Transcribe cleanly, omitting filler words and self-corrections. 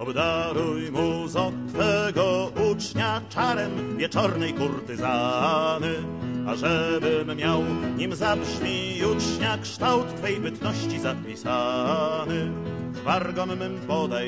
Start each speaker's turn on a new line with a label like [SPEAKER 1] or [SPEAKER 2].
[SPEAKER 1] Obdaruj muzo twego ucznia czarem wieczornej kurtyzany, ażebym miał, nim zabrzmi jucznia, kształt twej bytności zapisany. Wargom mym podaj